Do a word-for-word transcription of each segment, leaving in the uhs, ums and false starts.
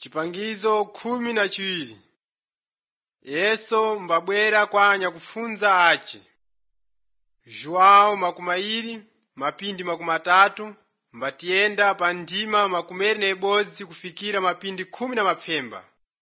Chipangizo khumi na chiwiri. Yesu mbabwera kwa anyakufunza ace. João makumairi, mapindi makumatatu, mbatienda pa ndima makumeri na ibodzi kufikira mapindi khumi na mapfemba.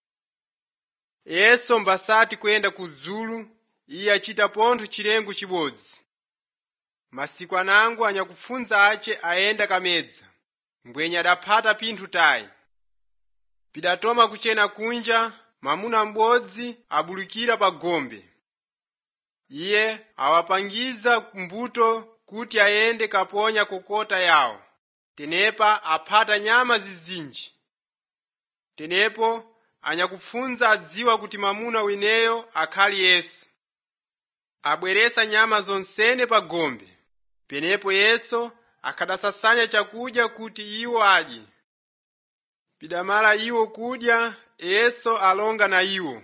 Yesu mbasati kuyenda ku Zulu, iye achita pontho chilengo chibodzi. Masiku anango anyakufunza ace ayenda kamedza, mbwenya adapata pinthu tayi. Pidatoma kuchena kunja, mamuna m'bodzi abulukira pa gombe. Iye awapangiza mbuto kuti ayende kaponya kokota yawo. Tenepa aphata nyama zizinji. Tenepo anyakufunza adziwa kuti mamuna wineyo akhali Yesu. Abweresa nyama zonsene pa gombe. Penepo Yesu akadasasanya chakudya kuti iwo adye. Pidamala iwo kudya, Yesu alonga na iwo.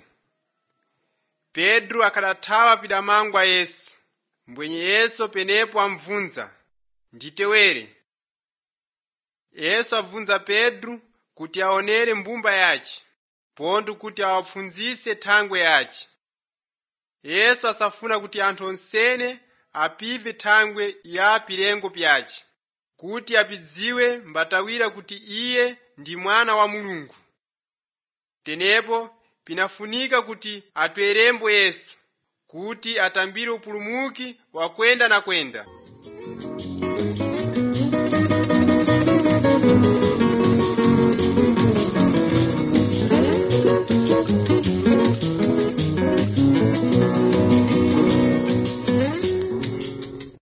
Pedro akadathawa pidamangwa Yesu. Mbwenye Yesu penepo amvunza, nditewere. Yesu avunza Pedro kuti aonere mbumba yace, pontu kuti awafunzise thangwe yace. Yesu asafuna kuti anthu onsene apive thangwe ya pilengo pyace, kuti apidziwe mbatawira kuti iye ndi mwana wa Mulungu. Tenepo pinafunika kuti atwerembo Yesu, kuti atambire upulumuki wa kwenda na kwenda.